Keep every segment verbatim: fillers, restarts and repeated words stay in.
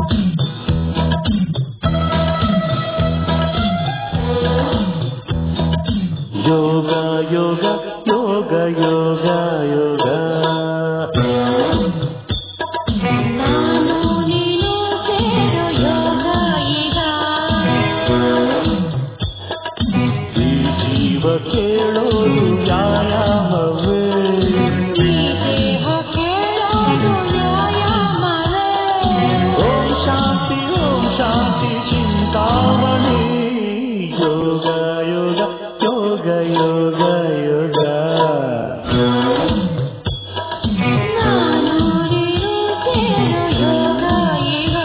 ಯೋಗ ಯೋಗ ಯೋಗ ಯೋಗ ಯೋಗ ನಾನು ನೀನು ಸೇರೋ ಯೋಗ ಈಗ ಈ ಜೀವ ಕೇಳೋದು ವ್ಯಾಯಾಮವೇ ಈ ದೇಹ ಕೇಳೋದು ವ್ಯಾಯಾಮವೇ ಓಂ ಶಾಂತಿ ಓಂ ಶಾಂತಿ ಚಿಂತಾಮಣಿ ಯೋಗ ಯೋಗ ಯೋಗ ಯೋಗ ಯೋಗ ನಾನು ನೀನು ಸೇರೋ ಯೋಗ ಈಗ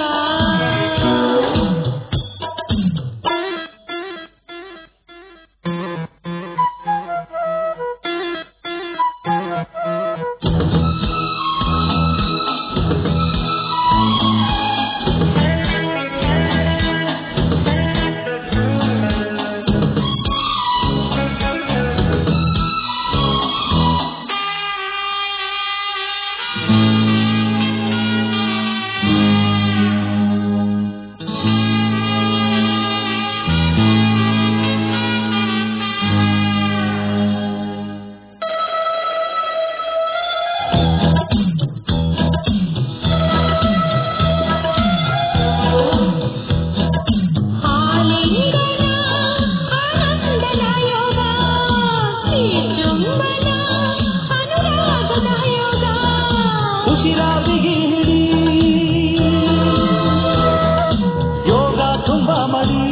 ಉಸಿರಾದಿಗೆ ಹಿಡಿ ಯೋಗ ತುಂಬ ಮಡಿ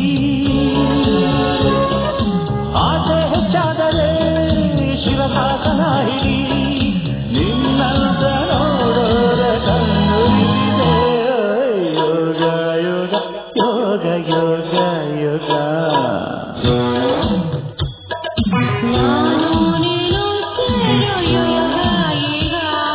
ಆಸೆ ಹೆಚ್ಚಾದರೆ ಶಿವಸಾಸನ ಹಿಡಿ ನಿನ್ನಂತ ನೋಡೋರ ಕಣ್ಣು ಇದೆ ಯೋಗ ಯೋಗ ಯೋಗ ಯೋಗ ಯೋಗ ನಾನು ನೀನು ಸೇರೋ ಯೋಗ ಈಗ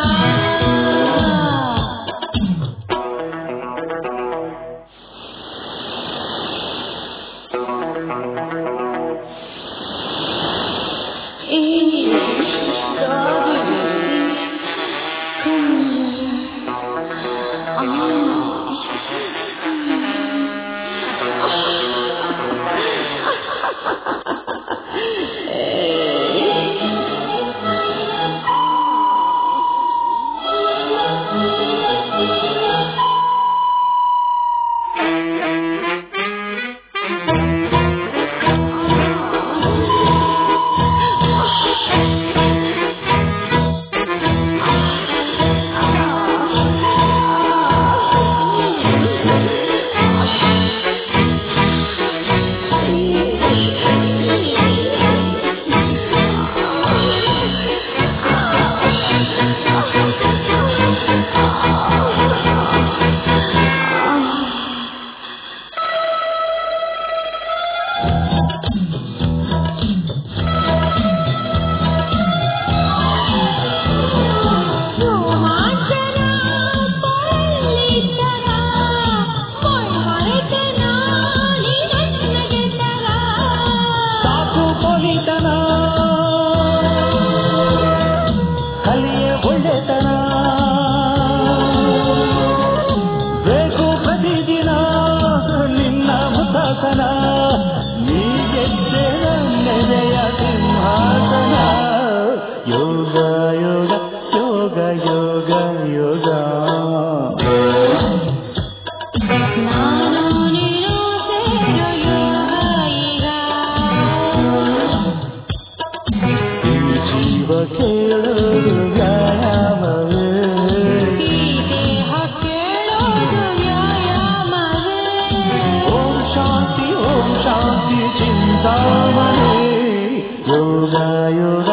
ಸಾಕು ಪೊಲಿತನ ಕಲಿಯ ಒಳ್ಳೆತನ ಬೇಕು ಪ್ರತಿದಿನ ನಿನ್ನ ಮುಖಾಸನ ನೀ ಗೆದ್ದೆ ನನ್ನೆದೆಯ ಸಿಂಹಾಸನ ಯೋಗ ಯೋಗ ಯೋಗ ಯೋಗ ಯೋಗ ನಾನು ನೀನು ಸೇರೋ ಯೋಗ ಈಗ ಈ ಜೀವ ಕೇಳೋದು ವ್ಯಾಯಾಮವೇ ಈ ದೇಹ ಕೇಳೋದು ವ್ಯಾಯಾಮವೇ ಓಂ ಶಾಂತಿ ಓಂ ಶಾಂತಿ ಚಿಂತಾಮಣಿ ಯೋಗ ಯೋಗ